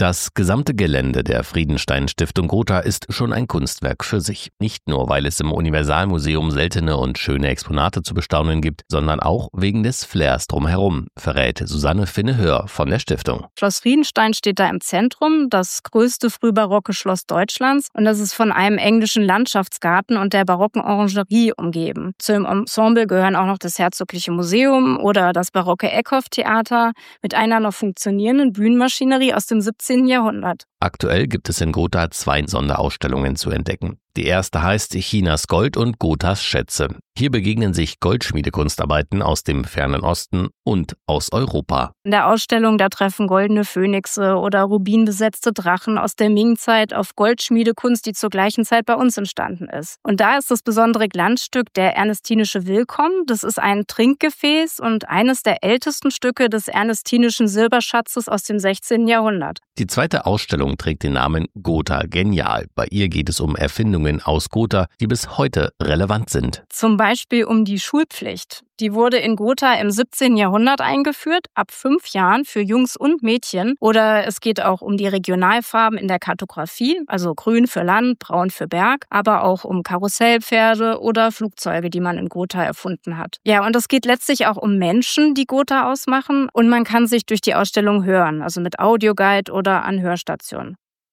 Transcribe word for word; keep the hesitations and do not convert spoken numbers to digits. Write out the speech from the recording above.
Das gesamte Gelände der Friedenstein-Stiftung Gotha ist schon ein Kunstwerk für sich. Nicht nur, weil es im Universalmuseum seltene und schöne Exponate zu bestaunen gibt, sondern auch wegen des Flairs drumherum, verrät Susanne Finne-Hör von der Stiftung. Schloss Friedenstein steht da im Zentrum, das größte frühbarocke Schloss Deutschlands, und das ist von einem englischen Landschaftsgarten und der barocken Orangerie umgeben. Zum Ensemble gehören auch noch das Herzogliche Museum oder das barocke Eckhoff-Theater mit einer noch funktionierenden Bühnenmaschinerie aus dem siebzehnten Jahrhundert. Aktuell gibt es in Gotha zwei Sonderausstellungen zu entdecken. Die erste heißt Chinas Gold und Gothas Schätze. Hier begegnen sich Goldschmiedekunstarbeiten aus dem fernen Osten und aus Europa. In der Ausstellung, da treffen goldene Phönixe oder rubinbesetzte Drachen aus der Ming-Zeit auf Goldschmiedekunst, die zur gleichen Zeit bei uns entstanden ist. Und da ist das besondere Glanzstück der Ernestinische Willkomm. Das ist ein Trinkgefäß und eines der ältesten Stücke des ernestinischen Silberschatzes aus dem sechzehnten Jahrhundert. Die zweite Ausstellung trägt den Namen Gotha Genial. Bei ihr geht es um Erfindungen aus Gotha, die bis heute relevant sind. Zum Beispiel um die Schulpflicht. Die wurde in Gotha im siebzehnten Jahrhundert eingeführt, ab fünf Jahren für Jungs und Mädchen. Oder es geht auch um die Regionalfarben in der Kartografie, also grün für Land, braun für Berg, aber auch um Karussellpferde oder Flugzeuge, die man in Gotha erfunden hat. Ja, und es geht letztlich auch um Menschen, die Gotha ausmachen, und man kann sich durch die Ausstellung hören, also mit Audioguide oder an Hörstationen.